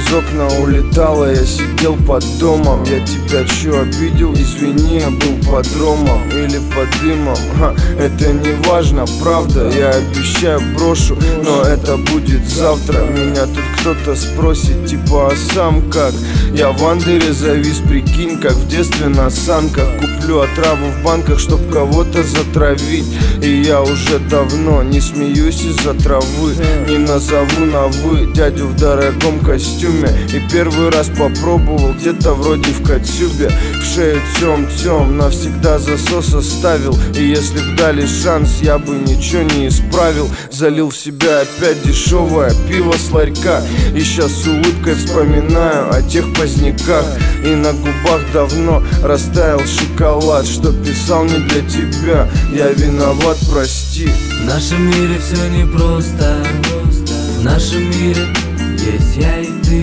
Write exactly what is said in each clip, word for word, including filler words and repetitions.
из окна улетала, я сидел под домом. Я тебя чё обидел? Извини, я был под ромом или под дымом. Ха, это не важно, правда, я обещаю брошу, но это будет завтра. Меня тут кто-то спросит, типа, а сам как? Я в андере завис, прикинь, как в детстве на санках. Куплю отраву в банках, чтоб кого-то затравить. И я уже давно не смеюсь из-за травы, не назову на вы дядю в дорогом костюме. И первый раз попробовал где-то вроде в Катюбе. В шею тем-тем, навсегда засос оставил. И если б дали шанс, я бы ничего не исправил. Залил в себя опять дешевое пиво с ларька. И сейчас с улыбкой вспоминаю о тех поздняках. И на губах давно растаял шоколад, что писал не для тебя. Я виноват, прости. В нашем мире все непросто. В нашем мире есть я и ты.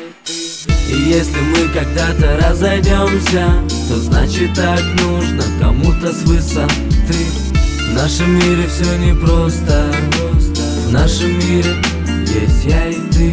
И если мы когда-то разойдемся, то значит так нужно кому-то с высоты. В нашем мире все непросто. В нашем мире есть я и ты.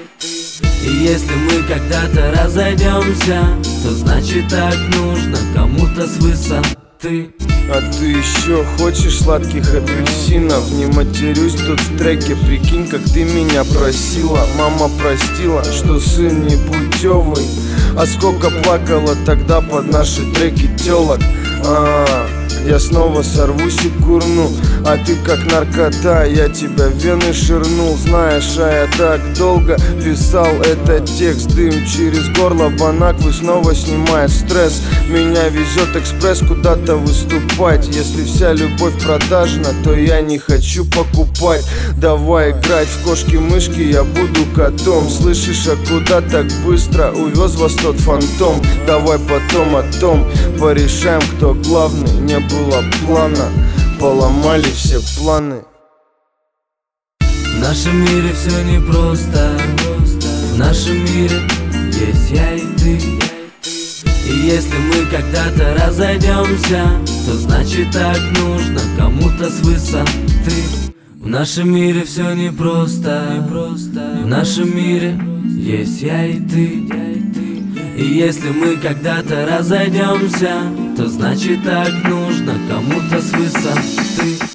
И если мы когда-то разойдемся, то значит так нужно кому-то с высоты. А ты еще хочешь сладких апельсинов? Не матерюсь тут в треке, прикинь, как ты меня просила. Мама простила, что сын не путевый. А сколько плакала тогда под наши треки телок. А-а-а. Я снова сорвусь и курну, а ты как наркота, я тебя в вены ширнул. Знаешь, а я так долго писал этот текст. Дым через горло, Бонаквы снова снимает стресс. Меня везет экспресс куда-то выступать. Если вся любовь продажна, то я не хочу покупать. Давай играть в кошки-мышки, я буду котом. Слышишь, а куда так быстро увез вас тот фантом? Давай потом о том порешаем, кто главный. Не было плана, поломали все планы. В нашем мире все непросто. В нашем мире есть я и ты. И если мы когда-то разойдемся, то значит так нужно кому-то с высоты. В нашем мире все непросто. В нашем мире есть я и ты. И если мы когда-то разойдемся, то значит так нужно кому-то с высоты.